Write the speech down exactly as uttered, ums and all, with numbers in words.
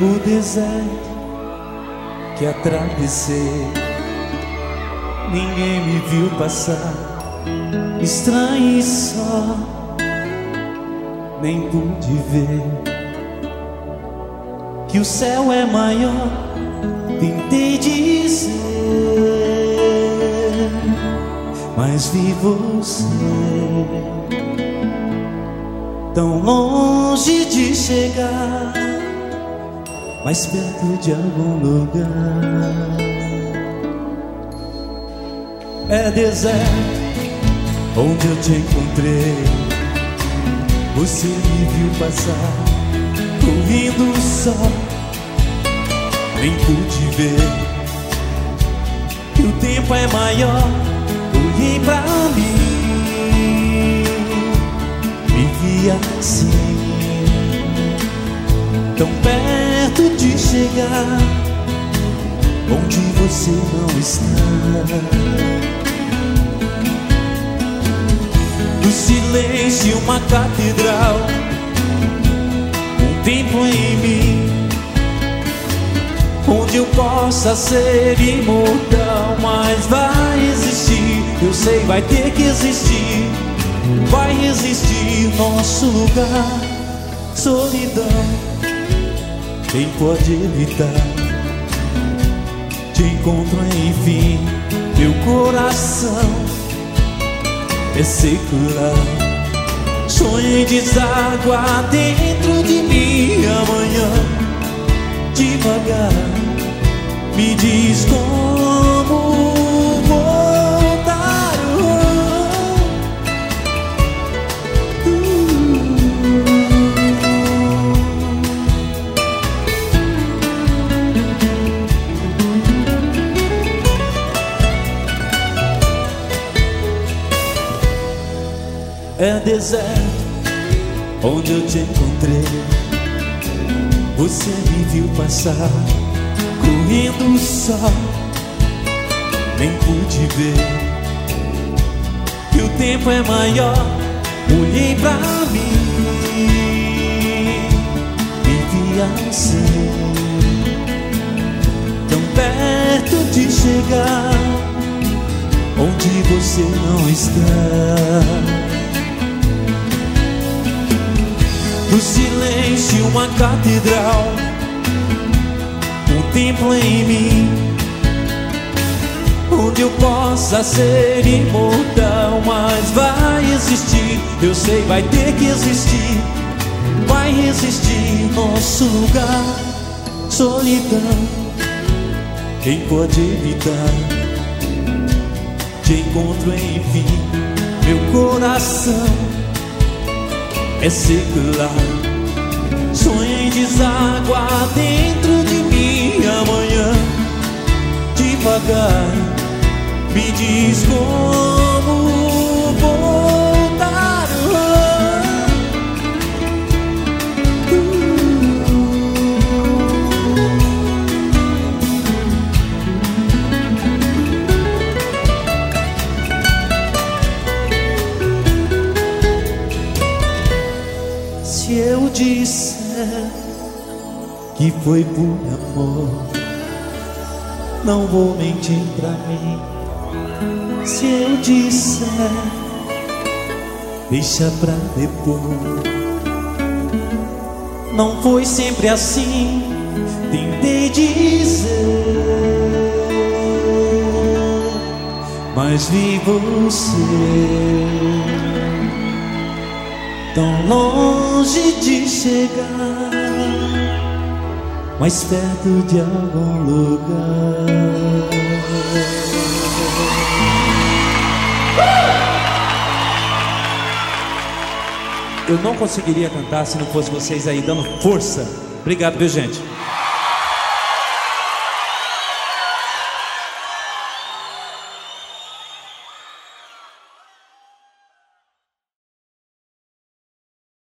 O deserto que atravessei, ninguém me viu passar, estranho e só, nem pude ver que o céu é maior. Tentei dizer, mas vi você tão longe de chegar, mais perto de algum lugar. É deserto onde eu te encontrei, você me viu passar, correndo só, nem pude ver que o tempo é maior. Olhei pra mim, me vi assim, tão perto de chegar onde você não está. No silêncio uma catedral, um templo em mim, onde eu possa ser imortal. Mas vai existir, eu sei, vai ter que existir, vai existir nosso lugar. Solidão, quem pode evitar? Te encontro enfim, meu coração é secular. Sonho em deságua dentro de mim amanhã. Devagar, me diz como voltar. É deserto onde eu te encontrei, você me viu passar, correndo só, nem pude ver que o tempo é maior. Olhei pra mim, me vi assim, tão perto de chegar onde você não está. No silêncio uma catedral, um templo em mim, onde eu possa ser imortal. Mas vai existir, eu sei, vai ter que existir, vai existir nosso lugar. Solidão, quem pode evitar? Te encontro enfim, meu coração é secular. Sonho em deságua dentro de mim amanhã. Devagar, me diz como voltar. Se eu disser que foi por amor, não vou mentir pra mim. Se eu disser, deixa pra depois. Não foi sempre assim, tentei dizer, mas vi você tão longe de chegar, mais perto de algum lugar. Eu não conseguiria cantar se não fosse vocês aí dando força. Obrigado, viu, gente?